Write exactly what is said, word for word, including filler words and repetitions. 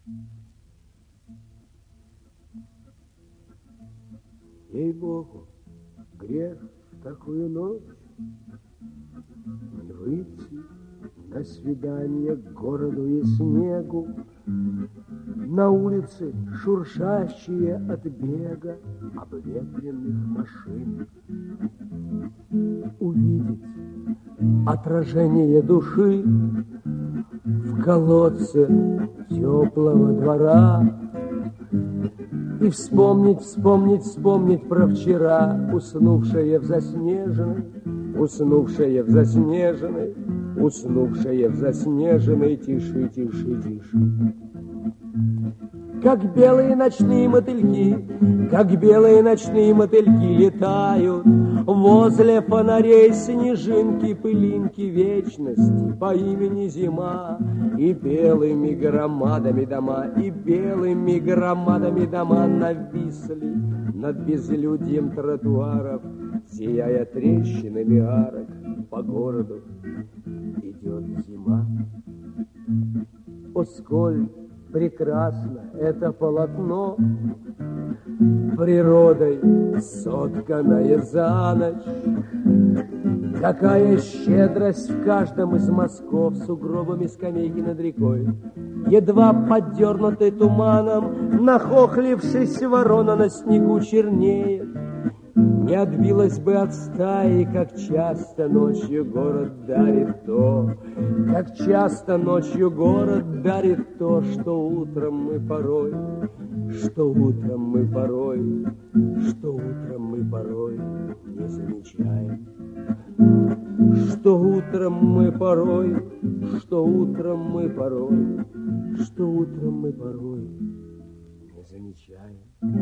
Ей-богу, грех в такую ночь выйти на свидание к городу и снегу, на улице шуршащие от бега обветренных машин, увидеть отражение души в колодце теплого двора и вспомнить, вспомнить, вспомнить про вчера, уснувшее в заснеженной, уснувшее в заснеженной, уснувшее в заснеженной тиши, тиши, тиши. Как белые ночные мотыльки, как белые ночные мотыльки летают возле фонарей снежинки, пылинки вечности по имени Зима. И белыми громадами дома, и белыми громадами дома нависли над безлюдьем тротуаров, сияя трещинами арок. По городу идет зима. О, сколь прекрасно это полотно, природой сотканное за ночь. Какая щедрость в каждом из мазков, сугробами скамейки над рекой, едва поддернутый туманом, нахохлившись ворона на снегу чернеет. Не отбилась бы от стаи, как часто ночью город дарит то, как часто ночью город дарит то, что утром мы порой, что утром мы порой, что утром мы порой не замечаем. Что утром мы порой, что утром мы порой, что утром мы порой не замечаем.